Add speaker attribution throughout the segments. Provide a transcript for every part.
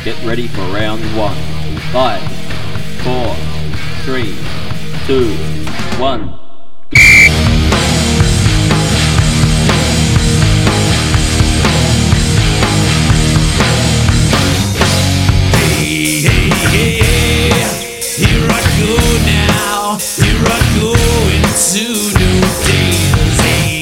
Speaker 1: Get ready for round 1. 5, 4, 3, 2, 1.
Speaker 2: Here I go now, here I go into new days.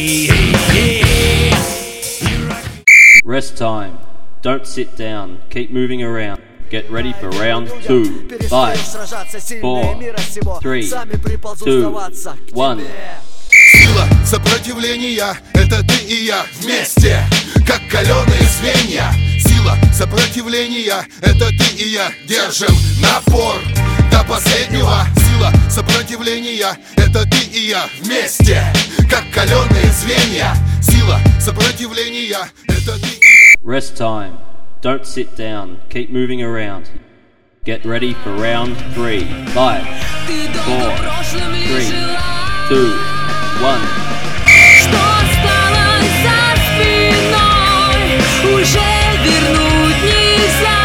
Speaker 2: Here I go.
Speaker 1: Rest time. Don't sit down. Keep moving around. Get ready for round 2. 5, 4, 3, 2, 1.
Speaker 3: Сила сопротивления — это ты и я вместе, как каленые звенья. Сила сопротивления — это ты и я. Держим напор до последнего. Сила сопротивления — это ты и я вместе, как каленые звенья. Сила сопротивления — это ты.
Speaker 1: Rest time. Don't sit down. Keep moving around. Get ready for round 3. 5, 4, 3, 2, 1.
Speaker 4: Что осталось за спиной, уже вернуть нельзя.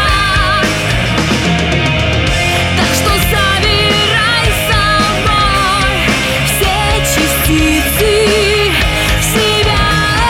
Speaker 4: Так что забирай со мной все частицы в себя.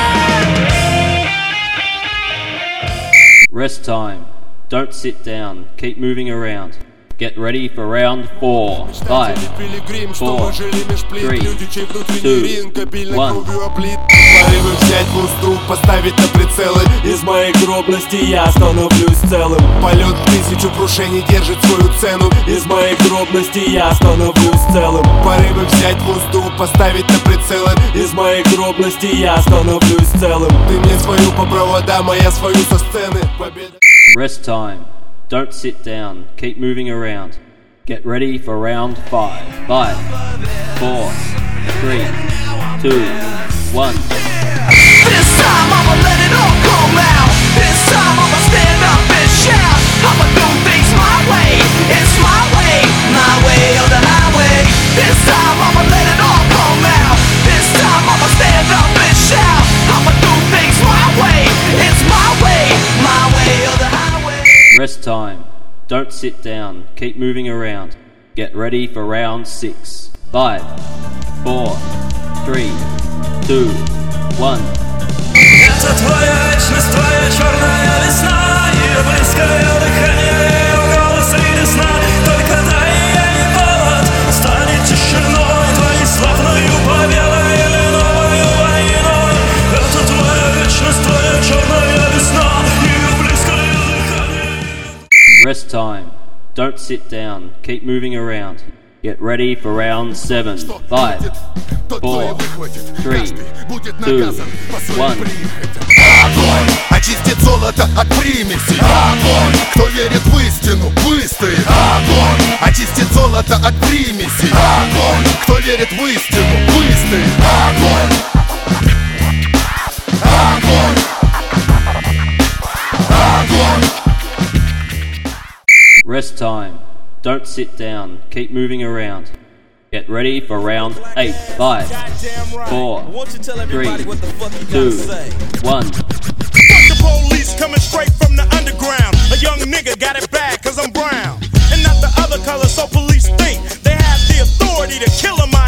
Speaker 1: Rest time. Don't sit down. Keep moving around. Get ready for round 4. 5, 4, 3, 2, 1.
Speaker 5: Порывы взять в узду, поставить на прицелы. Из моей гробности я становлюсь целым. Полет в 1000 крушений держит свою цену. Из моей гробности я становлюсь целым. Порывы взять в узду, поставить на прицелы. Из моей гробности я становлюсь целым. Ты мне свою по проводам, а я свою со сцены. Победа.
Speaker 1: Rest time. Don't sit down. Keep moving around. Get ready for round 5. 5, 4, 3, 2, 1.
Speaker 2: This time I'ma let it all come out. This time I'ma stand up and shout. I'ma do things my way. It's my way or the highway. This time I'ma let it all come out. This time I'ma stand up and shout. I'ma do things my way. It's my way or the highway.
Speaker 1: Rest time. Don't sit down. Keep moving around. Get ready for round 6. 5, 4, 3, 2, 1.
Speaker 2: Это твоя вечность, твоя черная весна. Ее близкое дыхание, ее голос среди сна. Только дай ей повод, станет тишиной твоей славною победой или новою войной. Это твоя вечность, твоя черная весна. Ее близкое дыхание.
Speaker 1: Rest time. Don't sit down. Keep moving around. Get ready for round 7. 5, 4, 3, 2, 1.
Speaker 3: Огонь очистит золото от примесей. Огонь, кто верит в истину, выстоит. Огонь очистит золото от примесей. Огонь, кто верит в истину, выстоит. Огонь, огонь, огонь.
Speaker 1: Rest time. Don't sit down. Keep moving around. Get ready for round 8. 5, 4, 3, 2, 1.
Speaker 6: Fuck the police coming straight from the underground. A young nigga got it bad cause I'm brown and not the other color, so police think they have the authority to kill him